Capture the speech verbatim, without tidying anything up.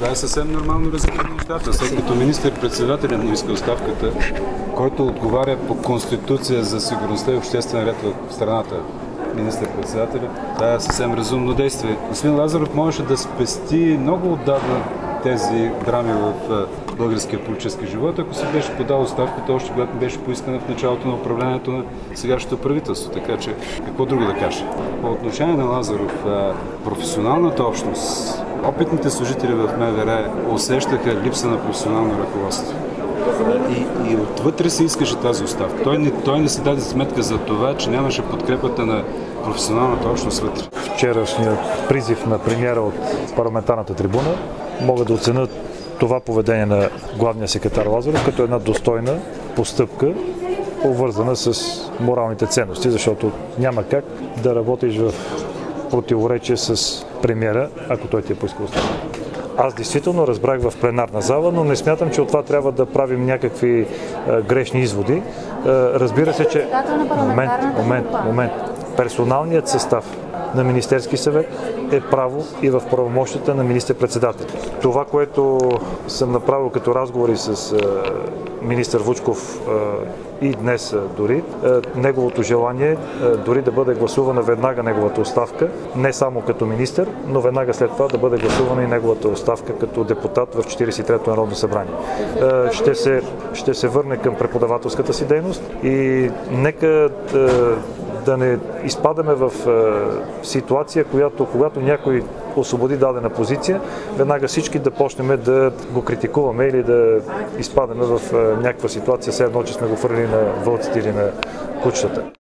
Това е съвсем нормално развитие на нещата. След като министър-председателя му иска оставката, който отговаря по Конституция за сигурността и обществен ред в страната, министър-председателя, това е съвсем разумно действие. Господин Лазаров можеше да спести много отдавна тези драми в българския политически живот, ако си беше подал оставката, още когато беше поискана в началото на управлението на сегашното правителство. Така че, какво друго да кажа? По отношение на Лазаров, професионалната общност, опитните служители в МВР усещаха липса на професионално ръководство. И, и отвътре се искаше тази оставка. Той не, той не се даде сметка за това, че нямаше подкрепата на професионалната общност вътре. Вчерашният призив на премиера от парламентарната трибуна могат да оценят това поведение на главния секретар Лазаров като една достойна постъпка, обвързана с моралните ценности, защото няма как да работиш в противоречие с премиера, ако той ти е поискал оставка. Аз действително разбрах в пленарна зала, но не смятам, че от това трябва да правим някакви а, грешни изводи. А, разбира се, че момент, момент, момент. Персоналният състав на Министерски съвет е право и в правомощията на министър-председател. Това, което съм направил като разговори с министър Вучков и днес дори, неговото желание дори да бъде гласувана веднага неговата оставка, не само като министър, но веднага след това да бъде гласувана и неговата оставка като депутат в четиридесет и трето Народно събрание. Ще се, ще се върне към преподавателската си дейност и нека да не изпадаме в е, ситуация, която когато някой освободи дадена позиция, веднага всички да почнем да го критикуваме или да изпадаме в е, някаква ситуация, все едно, че сме го фърли на вълците или на кучетата.